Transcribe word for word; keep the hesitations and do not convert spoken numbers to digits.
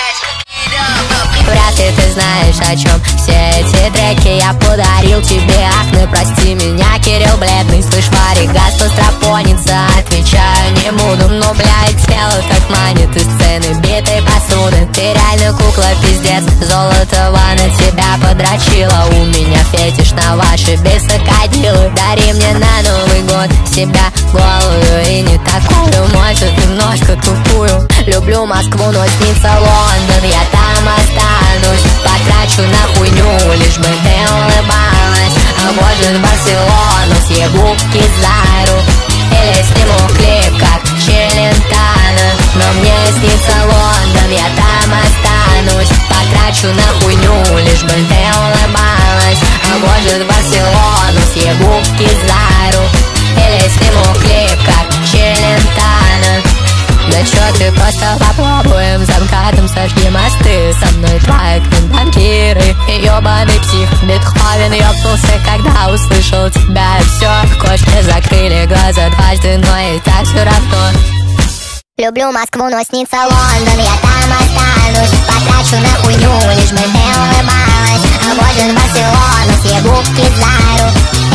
Вряд ли ты знаешь, о чем все эти треки я подарил тебе. Ах, ну прости меня, Кирилл бледный. Слышь, Варик, газ постропонится. Отвечаю не буду, но, блядь, тело так манит из сцены битой посуды. Ты реально кукла, пиздец. Золотого на тебя подрочила. У меня фетиш на ваши бесокодилы. Дари мне на Новый год себя голую и не такую, может, немножко тупую. Люблю Москву, но снится Лондон, я там останусь. Потрачу на хуйню, лишь бы ты улыбалась. А может, в Барселону съебу Кизару. Или сниму клип, как Челентано. Но мне снится Лондон, я там останусь. Потрачу на хуйню, лишь бы ты улыбалась. А может, в Барселону съебу Кизару. Или сниму клип, как Челентано. Да чё ты, просто попробуем, за МКАДом сожги мосты. Со мной твои банкиры и ёбаный псих Бетховен ёбнулся, когда услышал тебя. И всё, в кошке закрыли глаза дважды, но и так всё равно. Люблю Москву, но снится Лондон, я там останусь. Потрачу на хуйню, лишь бы ты улыбалась. А может, в Барселону съебу Кизару.